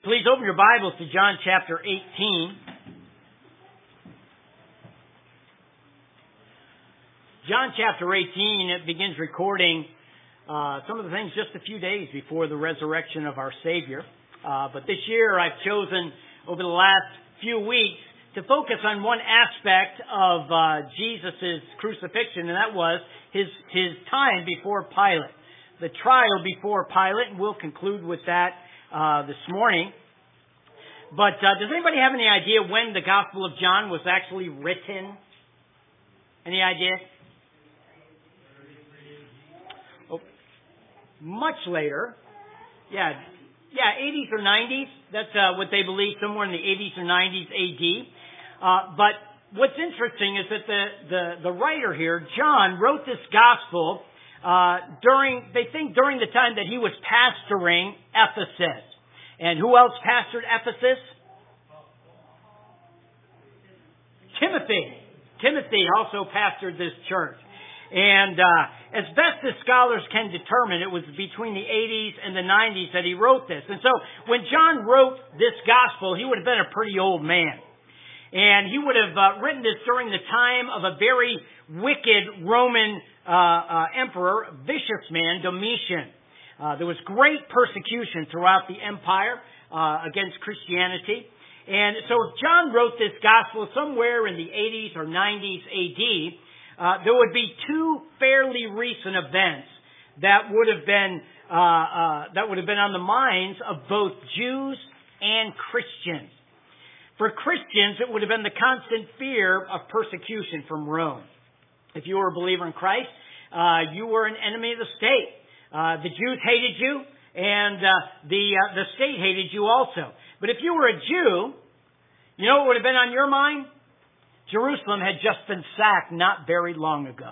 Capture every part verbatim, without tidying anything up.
Please open your Bibles to John chapter eighteen. John chapter eighteen, it begins recording uh, some of the things just a few days before the resurrection of our Savior. Uh, but this year I've chosen, over the last few weeks, to focus on one aspect of uh, Jesus' crucifixion, and that was his, his time before Pilate. The trial before Pilate, and we'll conclude with that Uh, this morning. But uh, does anybody have any idea when the Gospel of John was actually written? Any idea? Oh, much later. Yeah, yeah, eighties or nineties. That's uh, what they believe, somewhere in the eighties or nineties A D. Uh, but what's interesting is that the, the, the writer here, John, wrote this Gospel Uh, during, they think during the time that he was pastoring Ephesus. And who else pastored Ephesus? Timothy. Timothy also pastored this church. And uh, as best as scholars can determine, it was between the eighties and the nineties that he wrote this. And so when John wrote this gospel, he would have been a pretty old man. And he would have uh, written this during the time of a very wicked Roman Uh, uh, emperor, vicious man, Domitian. Uh, there was great persecution throughout the empire uh, against Christianity. And so if John wrote this gospel somewhere in the eighties or nineties A D, uh, there would be two fairly recent events that would have been uh, uh, that would have been on the minds of both Jews and Christians. For Christians, it would have been the constant fear of persecution from Rome. If you were a believer in Christ, uh, you were an enemy of the state. Uh, the Jews hated you, and uh, the uh, the state hated you also. But if you were a Jew, you know what would have been on your mind? Jerusalem had just been sacked not very long ago.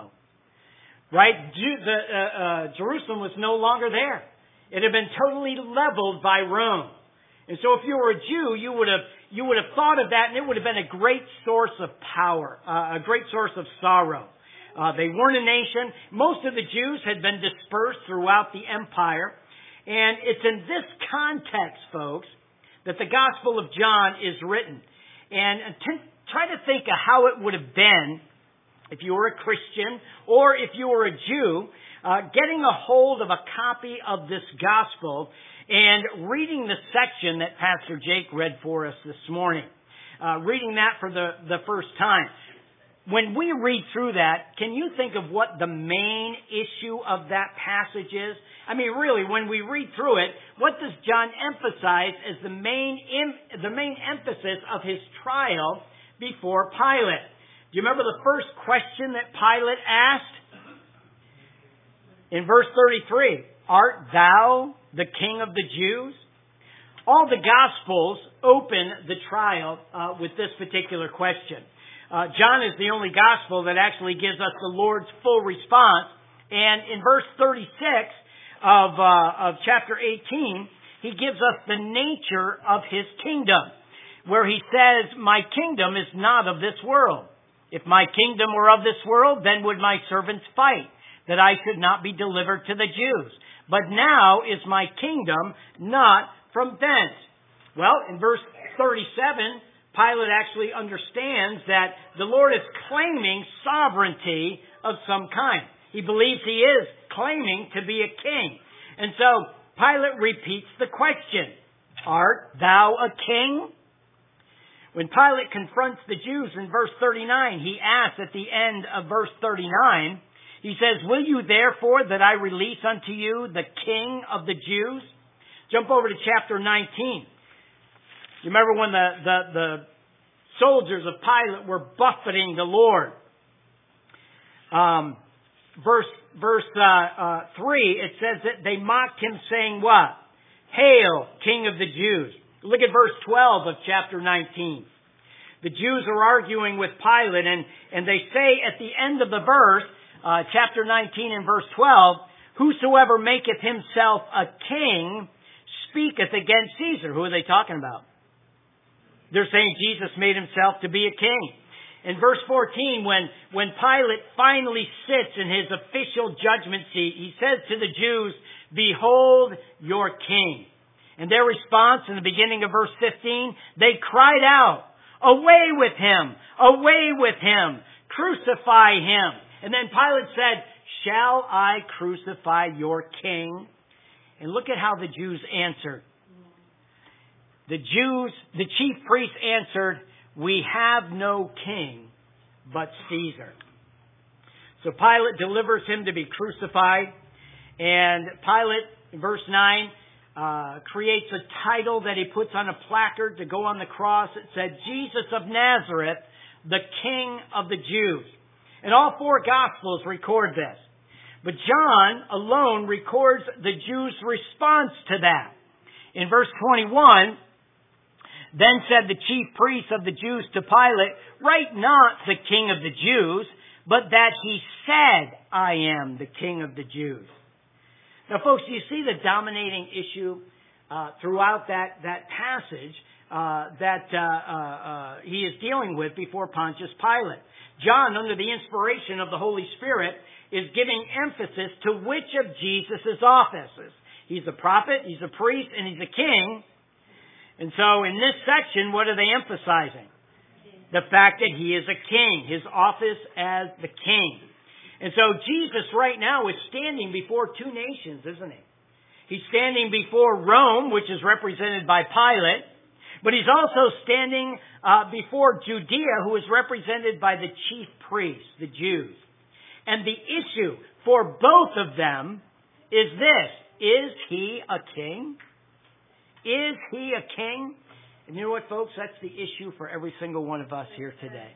Right? Jew, the, uh, uh, Jerusalem was no longer there. It had been totally leveled by Rome. And so if you were a Jew, you would have you would have thought of that, and it would have been a great source of power, uh, a great source of sorrow. Uh, they weren't a nation. Most of the Jews had been dispersed throughout the empire. And it's in this context, folks, that the Gospel of John is written. And t- try to think of how it would have been if you were a Christian or if you were a Jew, uh, getting a hold of a copy of this Gospel and reading the section that Pastor Jake read for us this morning. Uh, reading that for the, the first time. When we read through that, can you think of what the main issue of that passage is? I mean, really, when we read through it, what does John emphasize as the main em- the main emphasis of his trial before Pilate? Do you remember the first question that Pilate asked? In verse thirty-three, "Art thou the King of the Jews?" All the Gospels open the trial uh, with this particular question. Uh, John is the only gospel that actually gives us the Lord's full response. And in verse thirty-six of, uh, of chapter eighteen, he gives us the nature of his kingdom, where he says, "My kingdom is not of this world. If my kingdom were of this world, then would my servants fight, that I should not be delivered to the Jews. But now is my kingdom not from thence." Well, in verse thirty-seven, Pilate actually understands that the Lord is claiming sovereignty of some kind. He believes he is claiming to be a king. And so Pilate repeats the question, "Art thou a king?" When Pilate confronts the Jews in verse thirty-nine, he asks at the end of verse thirty-nine, he says, "Will you therefore that I release unto you the King of the Jews?" Jump over to chapter nineteen. You remember when the, the, the soldiers of Pilate were buffeting the Lord. Um, verse verse uh, uh, three, it says that they mocked him saying what? "Hail, King of the Jews." Look at verse twelve of chapter nineteen. The Jews are arguing with Pilate, and, and they say at the end of the verse, uh, chapter nineteen and verse twelve, "Whosoever maketh himself a king speaketh against Caesar." Who are they talking about? They're saying Jesus made himself to be a king. In verse fourteen, when, when Pilate finally sits in his official judgment seat, he says to the Jews, "Behold your king." And their response in the beginning of verse fifteen, they cried out, "Away with him! Away with him! Crucify him!" And then Pilate said, "Shall I crucify your king?" And look at how the Jews answered. The Jews, the chief priests answered, "We have no king but Caesar." So Pilate delivers him to be crucified. And Pilate, in verse nine, uh, creates a title that he puts on a placard to go on the cross. It said, "Jesus of Nazareth, the King of the Jews." And all four Gospels record this. But John alone records the Jews' response to that. In verse twenty-one, "Then said the chief priests of the Jews to Pilate, 'Write not the King of the Jews, but that he said, I am the King of the Jews.'" Now, folks, you see the dominating issue uh, throughout that, that passage uh, that uh, uh, uh, he is dealing with before Pontius Pilate. John, under the inspiration of the Holy Spirit, is giving emphasis to which of Jesus' offices. He's a prophet, he's a priest, and he's a king. And so in this section, what are they emphasizing? The fact that he is a king, his office as the king. And so Jesus right now is standing before two nations, isn't he? He's standing before Rome, which is represented by Pilate, but he's also standing uh, before Judea, who is represented by the chief priests, the Jews. And the issue for both of them is this: is he a king? Is he a king? And you know what, folks? That's the issue for every single one of us here today.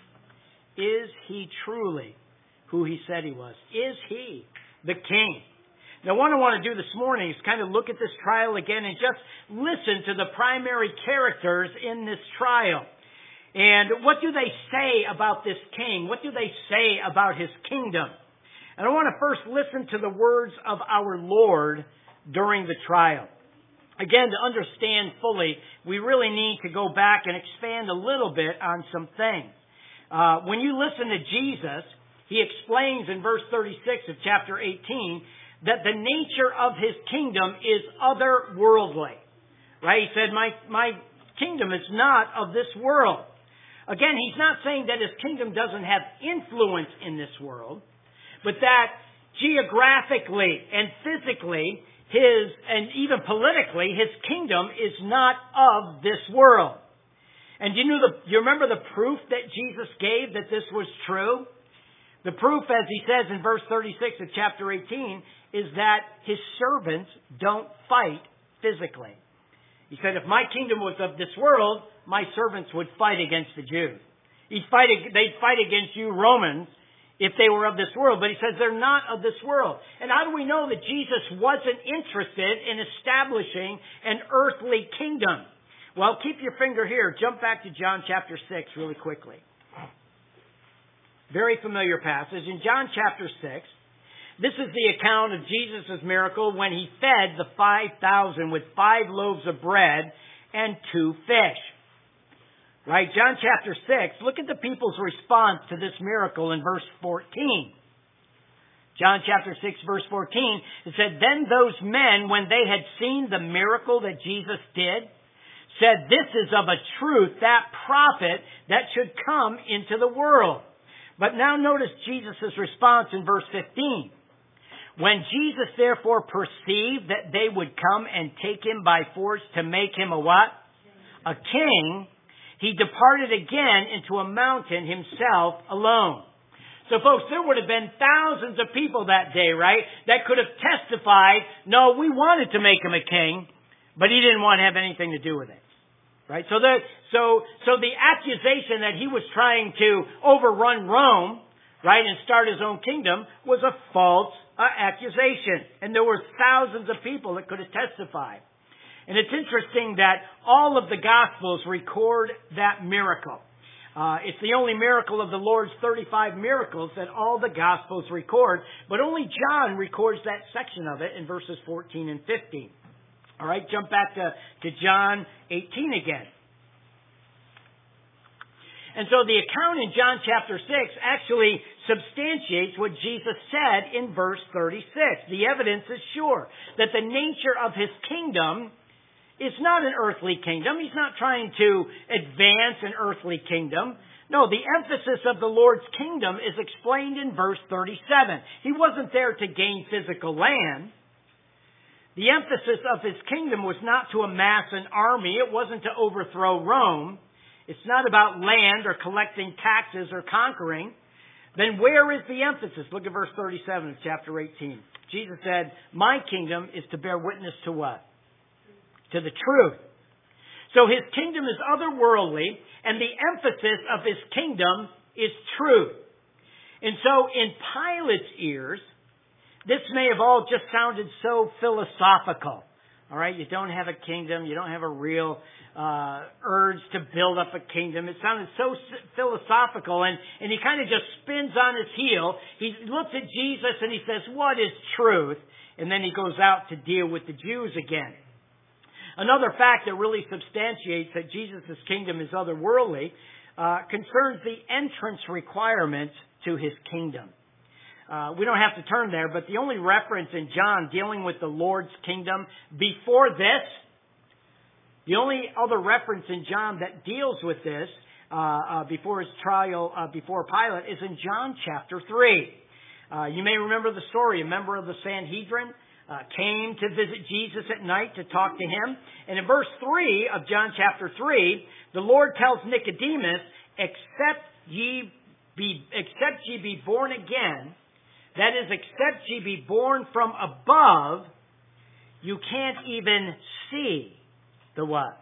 Is he truly who he said he was? Is he the king? Now, what I want to do this morning is kind of look at this trial again and just listen to the primary characters in this trial. And what do they say about this king? What do they say about his kingdom? And I want to first listen to the words of our Lord during the trial. Again, to understand fully, we really need to go back and expand a little bit on some things. Uh, when you listen to Jesus, he explains in verse thirty-six of chapter eighteen that the nature of his kingdom is otherworldly. Right? He said, my, my kingdom is not of this world. Again, he's not saying that his kingdom doesn't have influence in this world, but that geographically and physically, his, and even politically, his kingdom is not of this world. And you know the, you remember the proof that Jesus gave that this was true? The proof, as he says in verse thirty-six of chapter eighteen, is that his servants don't fight physically. He said, if my kingdom was of this world, my servants would fight against the Jews. He'd fight, they'd fight against you Romans if they were of this world. But he says they're not of this world. And how do we know that Jesus wasn't interested in establishing an earthly kingdom? Well, keep your finger here. Jump back to John chapter six really quickly. Very familiar passage. In John chapter six, this is the account of Jesus' miracle when he fed the five thousand with five loaves of bread and two fish. Right? John chapter six, look at the people's response to this miracle in verse fourteen. John chapter six, verse fourteen, it said, "Then those men, when they had seen the miracle that Jesus did, said, 'This is of a truth that prophet that should come into the world.'" But now notice Jesus' response in verse fifteen. "When Jesus therefore perceived that they would come and take him by force to make him a what? A king, he departed again into a mountain himself alone." So folks, there would have been thousands of people that day, right? That could have testified, no, we wanted to make him a king, but he didn't want to have anything to do with it. Right? So the, so, so the accusation that he was trying to overrun Rome, right, and start his own kingdom was a false uh, accusation. And there were thousands of people that could have testified. And it's interesting that all of the Gospels record that miracle. Uh, it's the only miracle of the Lord's thirty-five miracles that all the Gospels record, but only John records that section of it in verses fourteen and fifteen. All right, jump back to, to John eighteen again. And so the account in John chapter six actually substantiates what Jesus said in verse thirty-six. The evidence is sure that the nature of his kingdom is not an earthly kingdom. He's not trying to advance an earthly kingdom. No, the emphasis of the Lord's kingdom is explained in verse thirty-seven. He wasn't there to gain physical land. The emphasis of his kingdom was not to amass an army. It wasn't to overthrow Rome. It's not about land or collecting taxes or conquering. Then where is the emphasis? Look at verse thirty-seven of chapter eighteen. Jesus said, my kingdom is to bear witness to what? To the truth. So his kingdom is otherworldly, and the emphasis of his kingdom is truth. And so in Pilate's ears, this may have all just sounded so philosophical. All right, you don't have a kingdom, you don't have a real uh, urge to build up a kingdom. It sounded so philosophical, and, and he kind of just spins on his heel. He looks at Jesus and he says, what is truth? And then he goes out to deal with the Jews again. Another fact that really substantiates that Jesus' kingdom is otherworldly uh, concerns the entrance requirements to his kingdom. Uh, we don't have to turn there, but the only reference in John dealing with the Lord's kingdom before this, the only other reference in John that deals with this uh, uh, before his trial, uh, before Pilate, is in John chapter three. Uh, you may remember the story. A member of the Sanhedrin uh, came to visit Jesus at night to talk to him. And in verse three of John chapter three, the Lord tells Nicodemus, except ye be, except ye be born again, that is, except ye be born from above, you can't even see the what?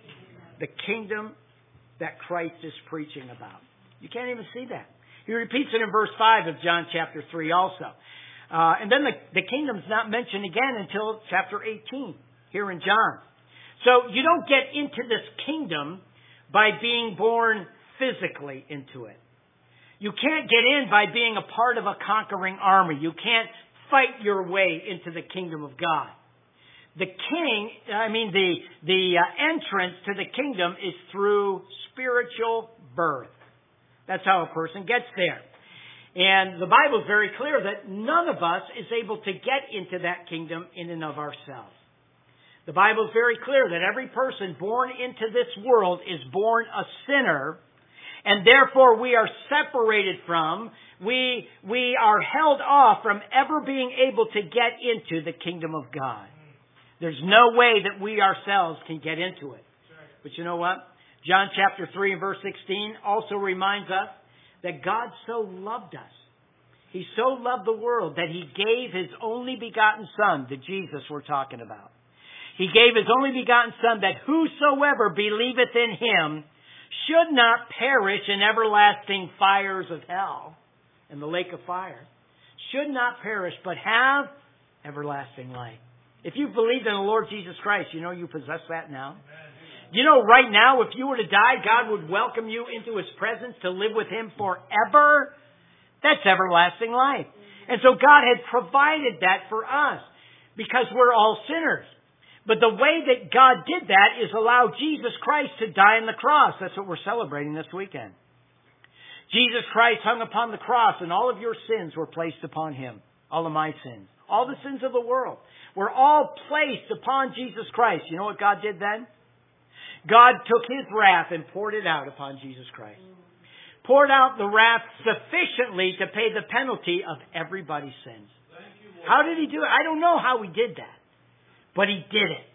The kingdom that Christ is preaching about. You can't even see that. He repeats it in verse five of John chapter three also. Uh, and then the, the kingdom's not mentioned again until chapter eighteen here in John. So you don't get into this kingdom by being born physically into it. You can't get in by being a part of a conquering army. You can't fight your way into the kingdom of God. The king, I mean, the, the uh, entrance to the kingdom is through spiritual birth. That's how a person gets there. And the Bible is very clear that none of us is able to get into that kingdom in and of ourselves. The Bible is very clear that every person born into this world is born a sinner, and therefore we are separated from, we, we are held off from ever being able to get into the kingdom of God. There's no way that we ourselves can get into it. But you know what? John chapter three and verse sixteen also reminds us that God so loved us. He so loved the world that He gave His only begotten Son, the Jesus we're talking about. He gave His only begotten Son that whosoever believeth in Him should not perish in everlasting fires of hell, in the lake of fire. Should not perish, but have everlasting life. If you've believed in the Lord Jesus Christ, you know you possess that now. You know right now, if you were to die, God would welcome you into His presence to live with Him forever. That's everlasting life. And so God had provided that for us because we're all sinners. But the way that God did that is allow Jesus Christ to die on the cross. That's what we're celebrating this weekend. Jesus Christ hung upon the cross, and all of your sins were placed upon Him. All of my sins. All the sins of the world were all placed upon Jesus Christ. You know what God did then? God took His wrath and poured it out upon Jesus Christ. Poured out the wrath sufficiently to pay the penalty of everybody's sins. How did He do it? I don't know how He did that. But He did it.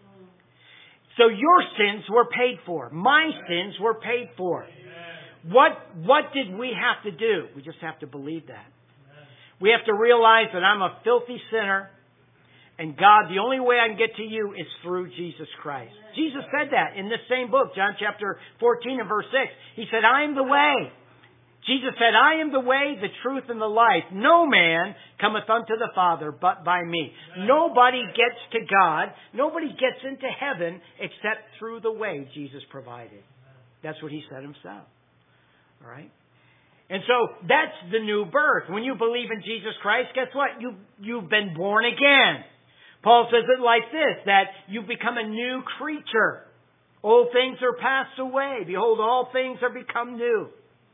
So your sins were paid for. My sins were paid for. What, what did we have to do? We just have to believe that. We have to realize that I'm a filthy sinner. And God, the only way I can get to you is through Jesus Christ. Jesus said that in this same book, John chapter fourteen and verse six. He said, I am the way. Jesus said, I am the way, the truth, and the life. No man cometh unto the Father but by me. Nobody gets to God. Nobody gets into heaven except through the way Jesus provided. That's what He said Himself. All right? And so that's the new birth. When you believe in Jesus Christ, guess what? You, you've been born again. Paul says it like this, that you become a new creature. Old things are passed away. Behold, all things are become new.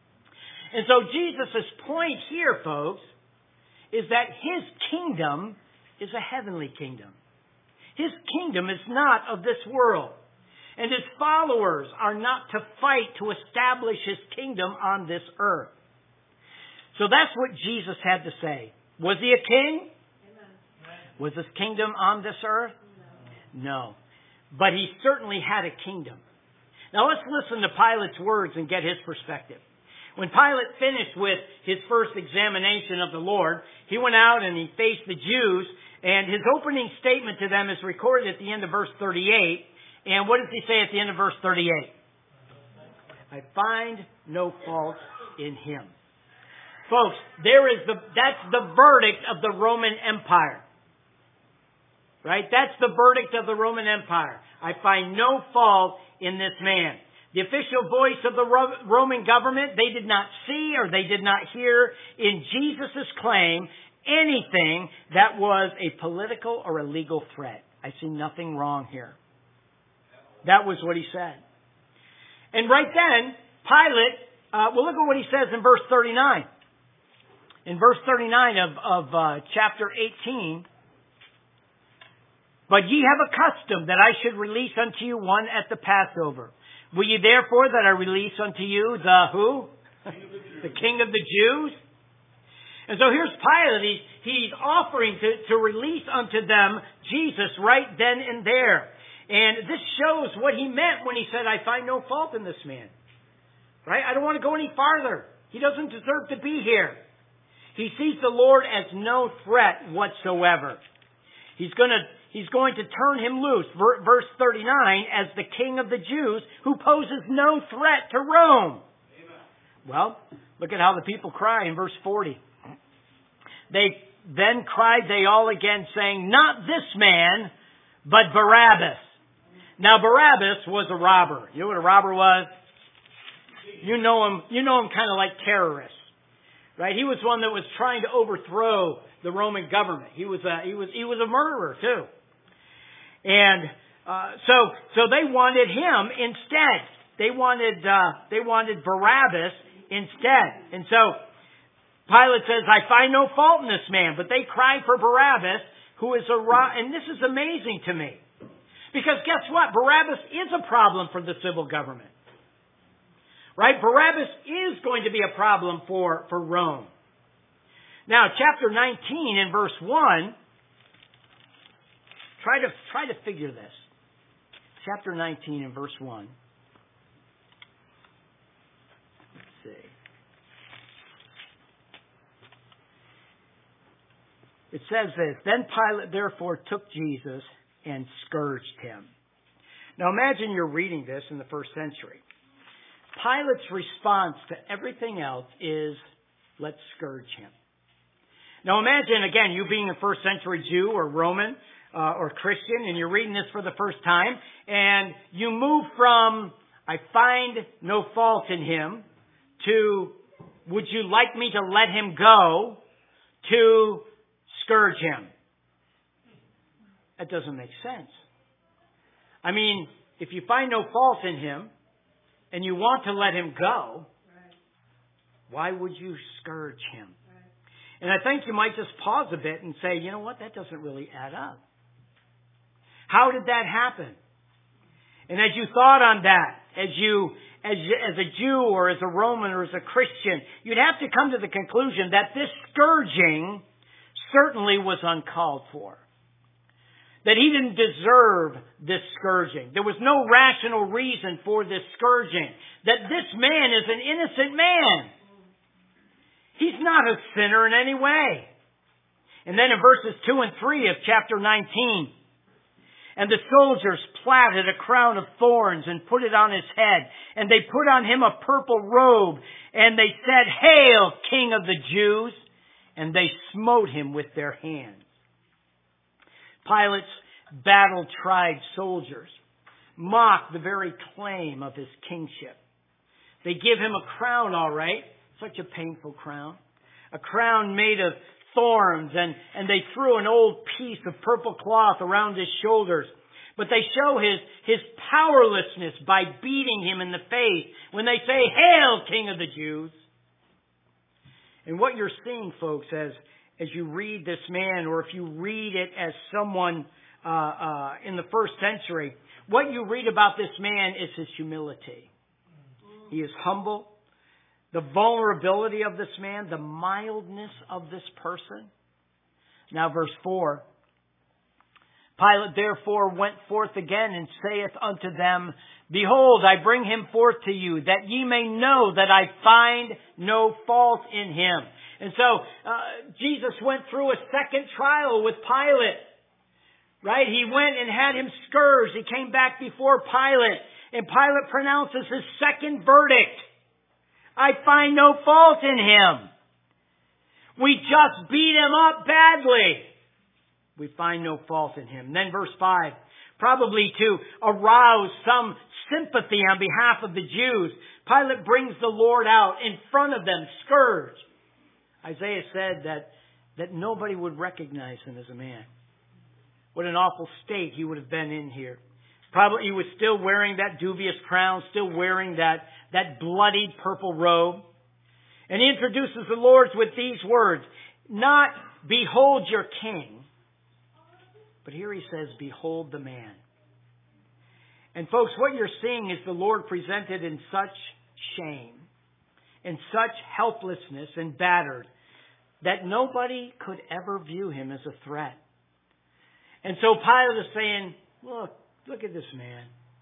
And so Jesus' point here, folks, is that His kingdom is a heavenly kingdom. His kingdom is not of this world. And His followers are not to fight to establish His kingdom on this earth. So that's what Jesus had to say. Was He a king? Amen. Was His kingdom on this earth? No. No. But He certainly had a kingdom. Now let's listen to Pilate's words and get his perspective. When Pilate finished with his first examination of the Lord, he went out and he faced the Jews, and his opening statement to them is recorded at the end of verse thirty-eight. And what does he say at the end of verse thirty-eight? I find no fault in Him. Folks, there is the, that's the verdict of the Roman Empire. Right? That's the verdict of the Roman Empire. I find no fault in this man. The official voice of the Roman government, they did not see or they did not hear in Jesus' claim anything that was a political or a legal threat. I see nothing wrong here. That was what he said. And right then, Pilate, uh, well, look at what he says in verse thirty-nine. In verse thirty-nine of, of uh, chapter eighteen, but ye have a custom that I should release unto you one at the Passover. Will ye therefore that I release unto you the who? The King of the Jews? And so here's Pilate. He's, he's offering to, to release unto them Jesus right then and there. And this shows what he meant when he said, I find no fault in this man. Right? I don't want to go any farther. He doesn't deserve to be here. He sees the Lord as no threat whatsoever. He's going to He's going to turn him loose, verse thirty-nine, as the King of the Jews who poses no threat to Rome. Amen. Well, look at how the people cry in verse forty. They then cried they all again, saying, not this man, but Barabbas. Now Barabbas was a robber. You know what a robber was? You know him, you know him kind of like terrorists. Right? He was one that was trying to overthrow the Roman government. He was a, he was, he was a murderer too. And, uh, so, so they wanted him instead. They wanted, uh, they wanted Barabbas instead. And so, Pilate says, I find no fault in this man, but they cry for Barabbas, who is a ro- and this is amazing to me. Because guess what? Barabbas is a problem for the civil government. Right? Barabbas is going to be a problem for, for Rome. Now, chapter nineteen in verse one, try to, try to figure this. Chapter nineteen in verse one. Let's see. It says this, then Pilate therefore took Jesus and scourged him. Now imagine you're reading this in the first century. Pilate's response to everything else is, let's scourge him. Now imagine, again, you being a first century Jew or Roman uh, or Christian, and you're reading this for the first time, and you move from, I find no fault in him, to, would you like me to let him go, to scourge him. That doesn't make sense. I mean, if you find no fault in him, and you want to let him go, right, why would you scourge him? Right. And I think you might just pause a bit and say, you know what, that doesn't really add up. How did that happen? And as you thought on that, as you, as, as a Jew or as a Roman or as a Christian, you'd have to come to the conclusion that this scourging certainly was uncalled for. That he didn't deserve this scourging. There was no rational reason for this scourging. That this man is an innocent man. He's not a sinner in any way. And then in verses two and three of chapter nineteen, and the soldiers platted a crown of thorns and put it on his head. And they put on him a purple robe. And they said, Hail, King of the Jews! And they smote him with their hands. Pilate's battle-tried soldiers mock the very claim of his kingship. They give him a crown, all right. Such a painful crown. A crown made of thorns, and, and they threw an old piece of purple cloth around his shoulders. But they show his, his powerlessness by beating him in the face when they say, Hail, King of the Jews! And what you're seeing, folks, as as you read this man, or if you read it as someone uh, uh, in the first century, what you read about this man is his humility. He is humble. The vulnerability of this man, the mildness of this person. Now verse four. Pilate therefore went forth again and saith unto them, Behold, I bring him forth to you, that ye may know that I find no fault in him. And so, uh, Jesus went through a second trial with Pilate. Right? He went and had him scourged. He came back before Pilate. And Pilate pronounces his second verdict. I find no fault in him. We just beat him up badly. We find no fault in him. And then verse five, probably to arouse some sympathy on behalf of the Jews, Pilate brings the Lord out in front of them, scourged. Isaiah said that, that nobody would recognize him as a man. What an awful state he would have been in here. Probably he was still wearing that dubious crown, still wearing that, that bloodied purple robe. And he introduces the Lord with these words, not behold your king, but here he says, behold the man. And folks, what you're seeing is the Lord presented in such shame, in such helplessness and battered, that nobody could ever view him as a threat. And so Pilate is saying, look, look at this man.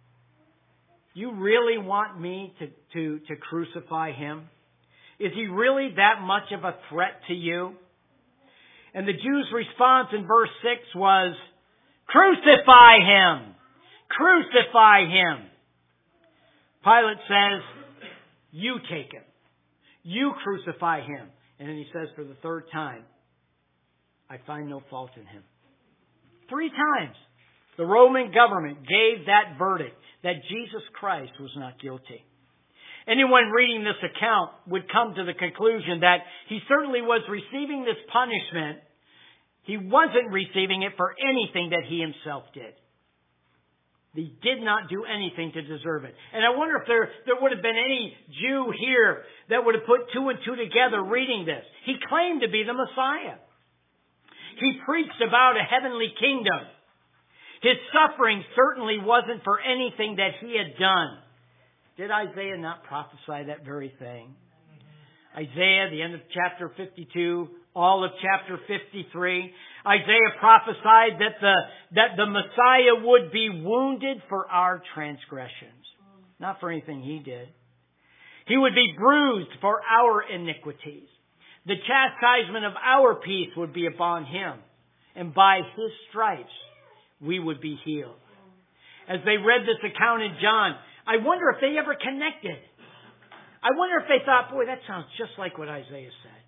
You really want me to, to, to crucify him? Is he really that much of a threat to you? And the Jews' response in verse six was, crucify him! Crucify him! Pilate says, you take him. You crucify him. And then he says for the third time, I find no fault in him. Three times the Roman government gave that verdict that Jesus Christ was not guilty. Anyone reading this account would come to the conclusion that he certainly was receiving this punishment. He wasn't receiving it for anything that he himself did. He did not do anything to deserve it. And I wonder if there, there would have been any Jew here that would have put two and two together reading this. He claimed to be the Messiah. He preached about a heavenly kingdom. His suffering certainly wasn't for anything that he had done. Did Isaiah not prophesy that very thing? Isaiah, the end of chapter fifty-two, all of chapter fifty-three. Isaiah prophesied that the, that the Messiah would be wounded for our transgressions. Not for anything he did. He would be bruised for our iniquities. The chastisement of our peace would be upon him. And by his stripes we would be healed. As they read this account in John, I wonder if they ever connected. I wonder if they thought, boy, that sounds just like what Isaiah said.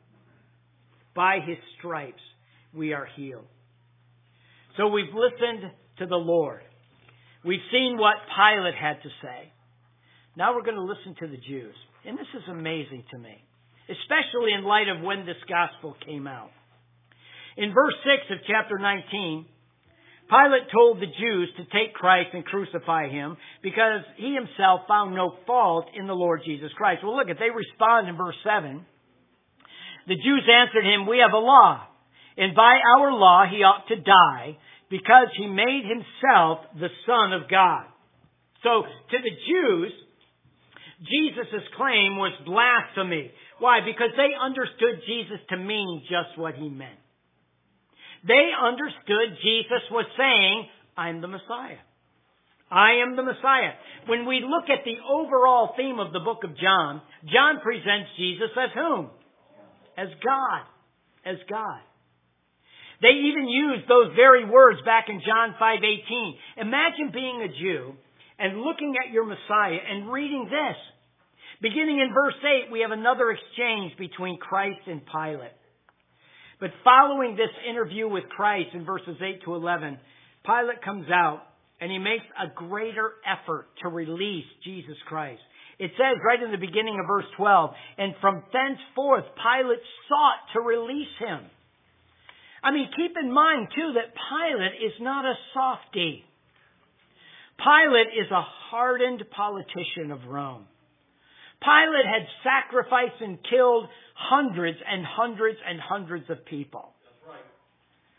By his stripes we are healed. So we've listened to the Lord. We've seen what Pilate had to say. Now we're going to listen to the Jews. And this is amazing to me, especially in light of when this gospel came out. In verse six of chapter nineteen, Pilate told the Jews to take Christ and crucify him because he himself found no fault in the Lord Jesus Christ. Well, look, if they respond in verse seven, the Jews answered him, we have a law, and by our law he ought to die because he made himself the Son of God. So to the Jews, Jesus' claim was blasphemy. Why? Because they understood Jesus to mean just what he meant. They understood Jesus was saying, I'm the Messiah. I am the Messiah. When we look at the overall theme of the book of John, John presents Jesus as whom? As God. As God. They even used those very words back in John five eighteen. Imagine being a Jew and looking at your Messiah and reading this. Beginning in verse eight, we have another exchange between Christ and Pilate. But following this interview with Christ in verses eight to eleven, Pilate comes out and he makes a greater effort to release Jesus Christ. It says right in the beginning of verse twelve, and from thenceforth Pilate sought to release him. I mean, keep in mind too that Pilate is not a softie. Pilate is a hardened politician of Rome. Pilate had sacrificed and killed hundreds and hundreds and hundreds of people. That's right.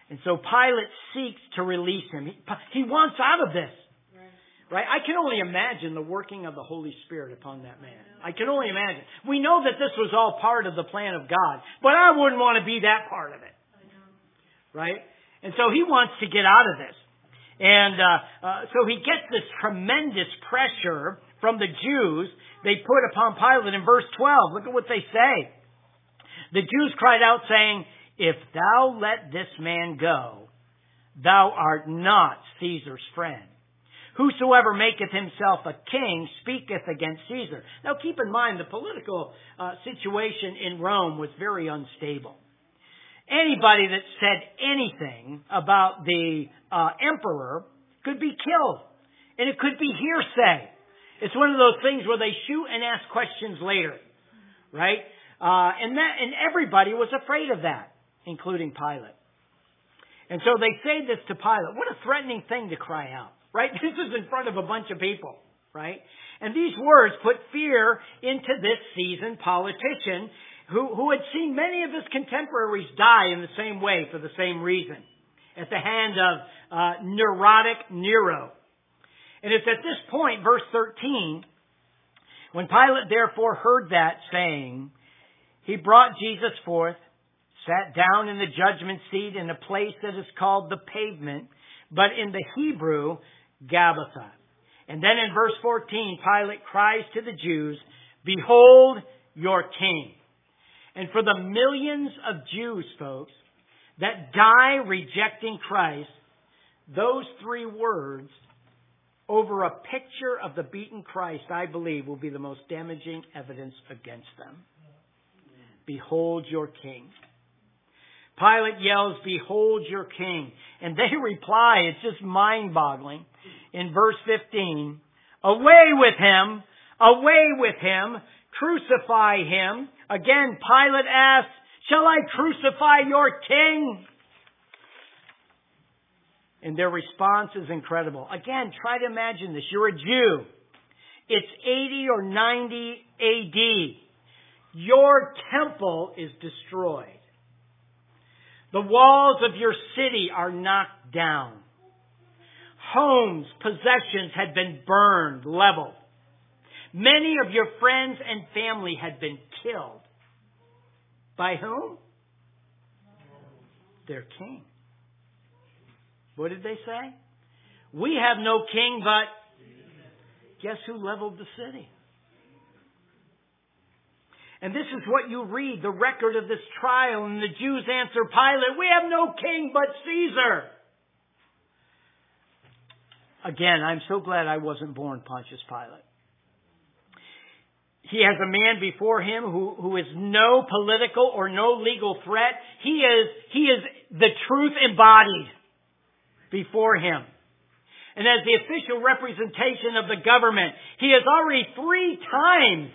And so Pilate seeks to release him. He, he wants out of this. Right? I can only imagine the working of the Holy Spirit upon that man. I can only imagine. We know that this was all part of the plan of God, but I wouldn't want to be that part of it. Right? And so he wants to get out of this. And uh, uh, so he gets this tremendous pressure from the Jews they put upon Pilate in verse twelve. Look at what they say. The Jews cried out saying, "If thou let this man go, thou art not Caesar's friend. Whosoever maketh himself a king speaketh against Caesar." Now keep in mind, the political uh, situation in Rome was very unstable. Anybody that said anything about the uh, emperor could be killed. And it could be hearsay. It's one of those things where they shoot and ask questions later. Right? Uh, and that, and everybody was afraid of that, including Pilate. And so they say this to Pilate. What a threatening thing to cry out. Right? This is in front of a bunch of people. Right? And these words put fear into this seasoned politician who, who had seen many of his contemporaries die in the same way for the same reason. At the hand of uh, neurotic Nero. And it's at this point, verse thirteen, when Pilate therefore heard that saying, he brought Jesus forth, sat down in the judgment seat in a place that is called the Pavement, but in the Hebrew, Gabbatha. And then in verse fourteen, Pilate cries to the Jews, "Behold your king." And for the millions of Jews, folks, that die rejecting Christ, those three words over a picture of the beaten Christ, I believe, will be the most damaging evidence against them. Behold your king. Pilate yells, "Behold your king." And they reply, it's just mind-boggling. In verse fifteen, "Away with him! Away with him! Crucify him!" Again, Pilate asks, "Shall I crucify your king?" And their response is incredible. Again, try to imagine this. You're a Jew. It's eighty or ninety A D. Your temple is destroyed. The walls of your city are knocked down. Homes, possessions had been burned, leveled. Many of your friends and family had been killed. By whom? Their king. What did they say? "We have no king but..." Guess who leveled the city? And this is what you read, the record of this trial. And the Jews answer Pilate, "We have no king but Caesar." Again, I'm so glad I wasn't born Pontius Pilate. He has a man before him who, who is no political or no legal threat. He is, he is the truth embodied before him. And as the official representation of the government, he has already three times,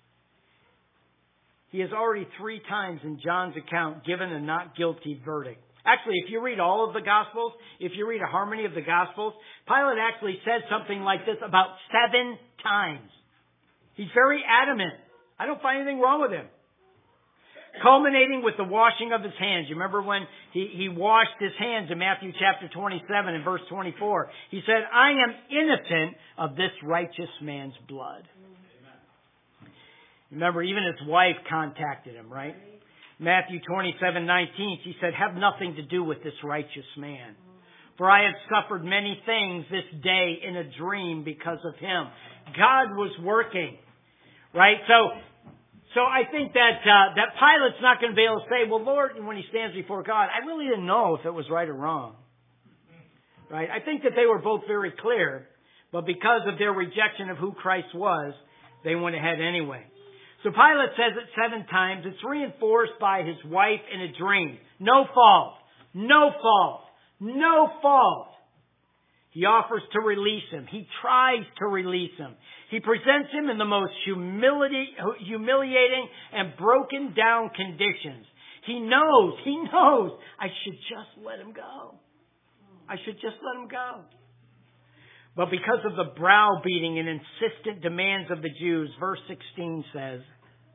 he has already three times in John's account given a not guilty verdict. Actually, if you read all of the Gospels, if you read a harmony of the Gospels, Pilate actually says something like this about seven times. He's very adamant. I don't find anything wrong with him. Culminating with the washing of his hands. You remember when he, he washed his hands in Matthew chapter twenty-seven and verse twenty-four. He said, "I am innocent of this righteous man's blood." Amen. Remember, even his wife contacted him, right? Matthew twenty-seven nineteen, she said, "Have nothing to do with this righteous man. For I have suffered many things this day in a dream because of him." God was working. Right? So, so I think that, uh, that Pilate's not going to be able to say, "Well, Lord," when he stands before God, "I really didn't know if it was right or wrong." Right? I think that they were both very clear, but because of their rejection of who Christ was, they went ahead anyway. So Pilate says it seven times. It's reinforced by his wife in a dream. No fault. No fault. No fault. He offers to release him. He tries to release him. He presents him in the most humility, humiliating and broken down conditions. He knows, he knows, I should just let him go. I should just let him go. But because of the browbeating and insistent demands of the Jews, verse sixteen says,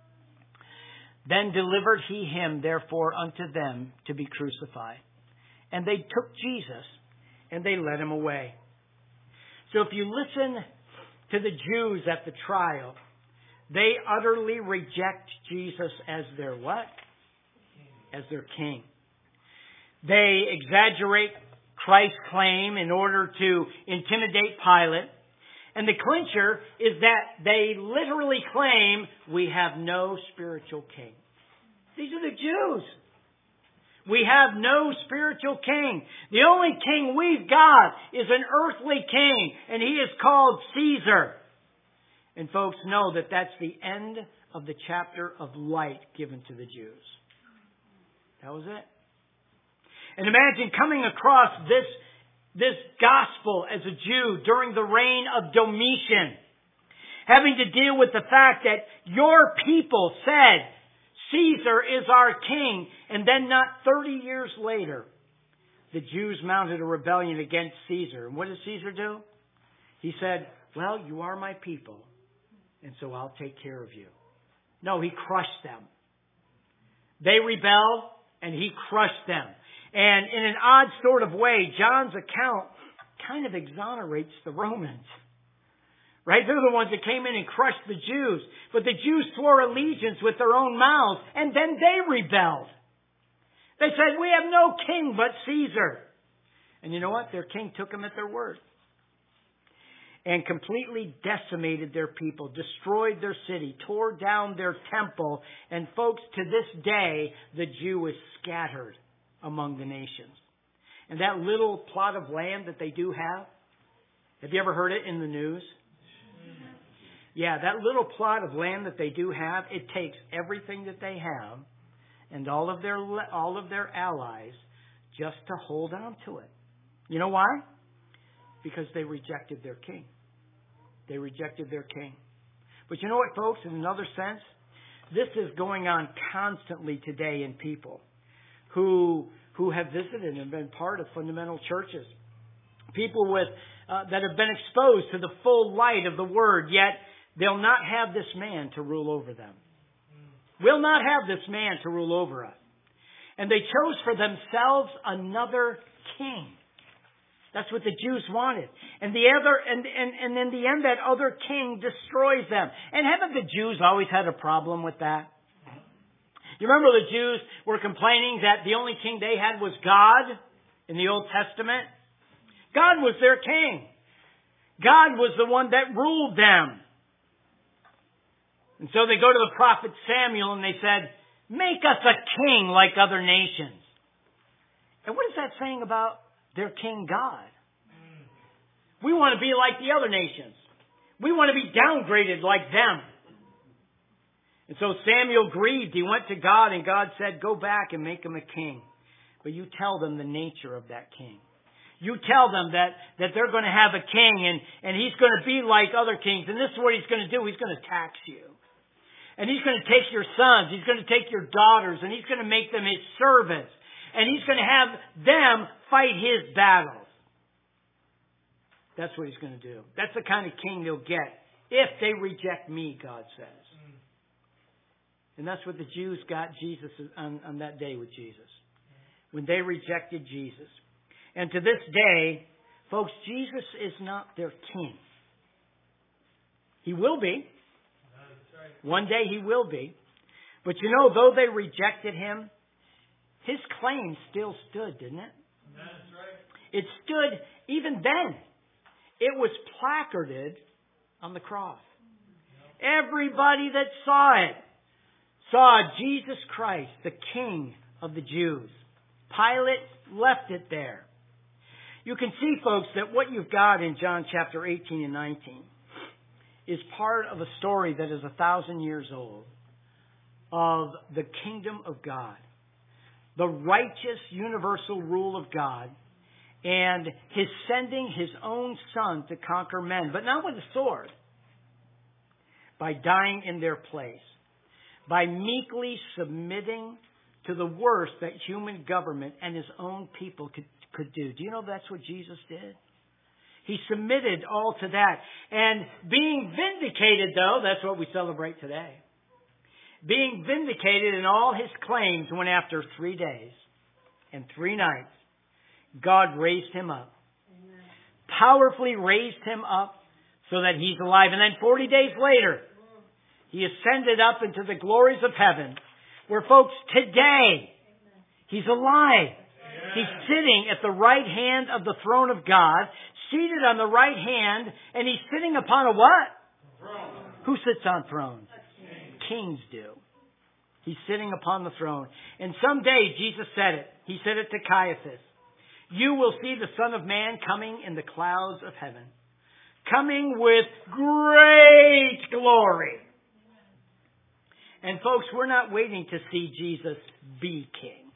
"Then delivered he him therefore unto them to be crucified. and they took Jesus and they led him away. So if you listen to the Jews at the trial, they utterly reject Jesus as their what? As their king. They exaggerate Christ's claim in order to intimidate Pilate. And the clincher is that they literally claim we have no spiritual king. These are the Jews. We have no spiritual king. The only king we've got is an earthly king, and he is called Caesar. And folks know that that's the end of the chapter of light given to the Jews. That was it. And imagine coming across this, this gospel as a Jew during the reign of Domitian, having to deal with the fact that your people said, Caesar is our king. And then not thirty years later, the Jews mounted a rebellion against Caesar. And what did Caesar do? He said, well, you are my people, and so I'll take care of you. No, he crushed them. They rebelled, and he crushed them. And in an odd sort of way, John's account kind of exonerates the Romans. Right? They're the ones that came in and crushed the Jews. But the Jews swore allegiance with their own mouths, and then they rebelled. They said, we have no king but Caesar. And you know what? Their king took them at their word. And completely decimated their people, destroyed their city, tore down their temple. And folks, to this day, the Jew is scattered among the nations. And that little plot of land that they do have, have you ever heard it in the news? Yeah, that little plot of land that they do have, it takes everything that they have and all of their all of their allies just to hold on to it. You know why? Because they rejected their king. They rejected their king. But you know what, folks? In another sense, this is going on constantly today in people who who have visited and been part of fundamental churches. People with uh, that have been exposed to the full light of the Word, yet they'll not have this man to rule over them. Will not have this man to rule over us. And they chose for themselves another king. That's what the Jews wanted. And the other, and, and, and in the end, that other king destroys them. And haven't the Jews always had a problem with that? You remember the Jews were complaining that the only king they had was God in the Old Testament? God was their king. God was the one that ruled them. And so they go to the prophet Samuel and they said, make us a king like other nations. And what is that saying about their king God? We want to be like the other nations. We want to be downgraded like them. And so Samuel grieved. He went to God and God said, go back and make him a king. But you tell them the nature of that king. You tell them that, that they're going to have a king and, and he's going to be like other kings. And this is what he's going to do. He's going to tax you. And he's going to take your sons. He's going to take your daughters. And he's going to make them his servants. And he's going to have them fight his battles. That's what he's going to do. That's the kind of king they'll get if they reject me, God says. And that's what the Jews got Jesus on, on that day with Jesus. When they rejected Jesus. And to this day, folks, Jesus is not their king. He will be. One day he will be. But you know, though they rejected him, his claim still stood, didn't it? That's right. It stood even then. It was placarded on the cross. Everybody that saw it saw Jesus Christ, the King of the Jews. Pilate left it there. You can see, folks, that what you've got in John chapter eighteen and nineteen is part of a story that is a thousand years old of the kingdom of God, the righteous universal rule of God, and his sending his own son to conquer men, but not with a sword, by dying in their place, by meekly submitting to the worst that human government and his own people could, could do. Do you know that's what Jesus did? He submitted all to that. And being vindicated, though, that's what we celebrate today. Being vindicated in all his claims when after three days and three nights, God raised him up. Powerfully raised him up so that he's alive. And then forty days later, he ascended up into the glories of heaven, where, folks, today, he's alive. He's sitting at the right hand of the throne of God, seated on the right hand, and he's sitting upon a what? Throne. Who sits on thrones? Kings do. He's sitting upon the throne. And someday, Jesus said it. He said it to Caiaphas. You will see the Son of Man coming in the clouds of heaven, coming with great glory. And folks, we're not waiting to see Jesus be king,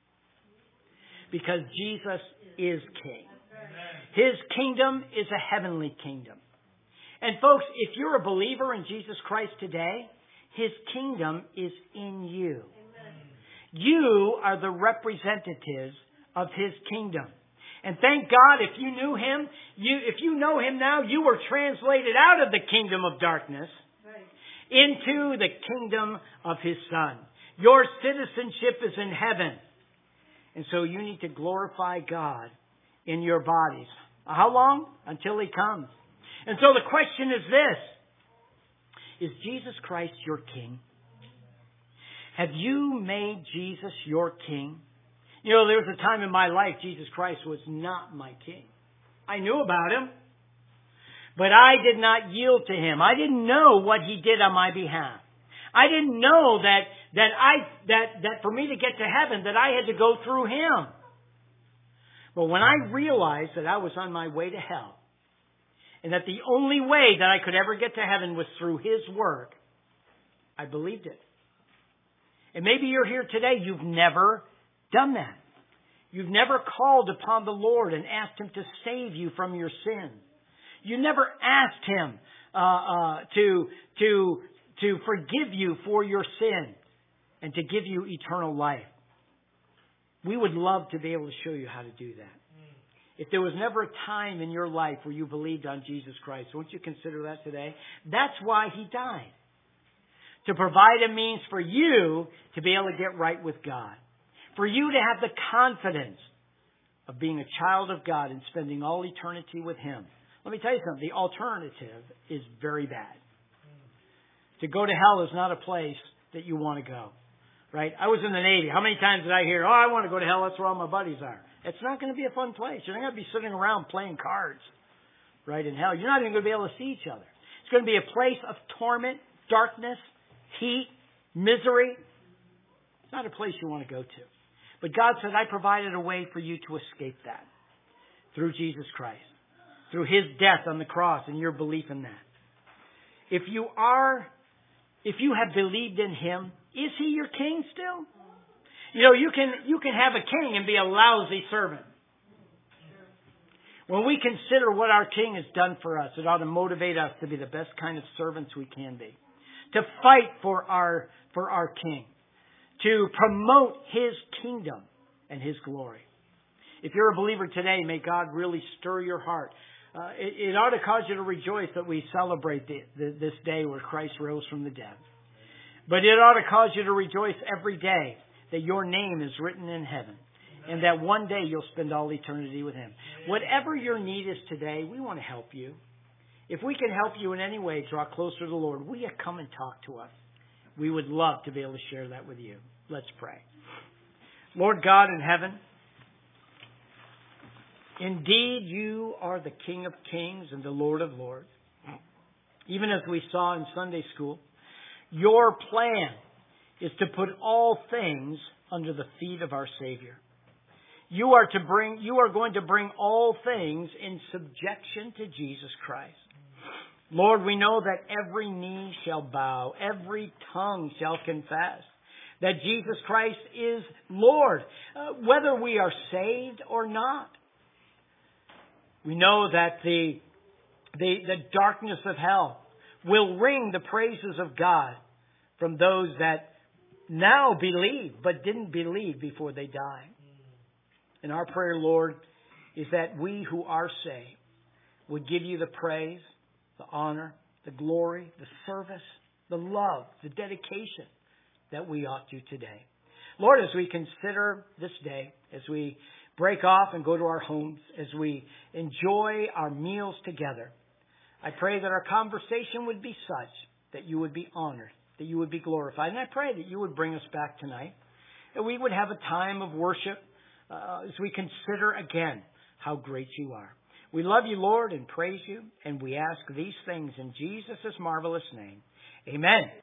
because Jesus is king. His kingdom is a heavenly kingdom. And folks, if you're a believer in Jesus Christ today, his kingdom is in you. You are the representatives of his kingdom. And thank God, if you knew him, you, if you know him now, you were translated out of the kingdom of darkness into the kingdom of his Son. Your citizenship is in heaven. And so you need to glorify God in your bodies. How long? Until he comes. And so the question is this: is Jesus Christ your king? Have you made Jesus your king? You know, there was a time in my life Jesus Christ was not my king. I knew about him, but I did not yield to him. I didn't know what he did on my behalf. I didn't know that that I that that for me to get to heaven that I had to go through him. But when I realized that I was on my way to hell, and that the only way that I could ever get to heaven was through his work, I believed it. And maybe you're here today, you've never done that. You've never called upon the Lord and asked him to save you from your sin. You never asked him uh, uh, to to to forgive you for your sin and to give you eternal life. We would love to be able to show you how to do that. If there was never a time in your life where you believed on Jesus Christ, won't you consider that today? That's why he died. To provide a means for you to be able to get right with God. For you to have the confidence of being a child of God and spending all eternity with him. Let me tell you something. The alternative is very bad. To go to hell is not a place that you want to go. Right? I was in the Navy. How many times did I hear, oh, I want to go to hell. That's where all my buddies are. It's not going to be a fun place. You're not going to be sitting around playing cards. Right, in hell. You're not even going to be able to see each other. It's going to be a place of torment, darkness, heat, misery. It's not a place you want to go to. But God said, I provided a way for you to escape that through Jesus Christ, through his death on the cross and your belief in that. If you are, if you have believed in him, is he your king still? You know, you can, you can have a king and be a lousy servant. When we consider what our king has done for us, it ought to motivate us to be the best kind of servants we can be. To fight for our, for our king. To promote his kingdom and his glory. If you're a believer today, may God really stir your heart. Uh, it, it ought to cause you to rejoice that we celebrate the, the, this day where Christ rose from the dead. But it ought to cause you to rejoice every day that your name is written in heaven. And that one day you'll spend all eternity with him. Whatever your need is today, we want to help you. If we can help you in any way draw closer to the Lord, will you come and talk to us? We would love to be able to share that with you. Let's pray. Lord God in heaven, indeed you are the King of kings and the Lord of lords. Even as we saw in Sunday school, your plan is to put all things under the feet of our Savior. You are to bring, you are going to bring all things in subjection to Jesus Christ. Lord, we know that every knee shall bow, every tongue shall confess that Jesus Christ is Lord, uh, whether we are saved or not. We know that the, the, the darkness of hell will ring the praises of God from those that now believe, but didn't believe before they died. And our prayer, Lord, is that we who are saved would give you the praise, the honor, the glory, the service, the love, the dedication that we ought to today. Lord, as we consider this day, as we break off and go to our homes as we enjoy our meals together. I pray that our conversation would be such that you would be honored, that you would be glorified. And I pray that you would bring us back tonight, that we would have a time of worship uh, as we consider again how great you are. We love you, Lord, and praise you, and we ask these things in Jesus' marvelous name. Amen.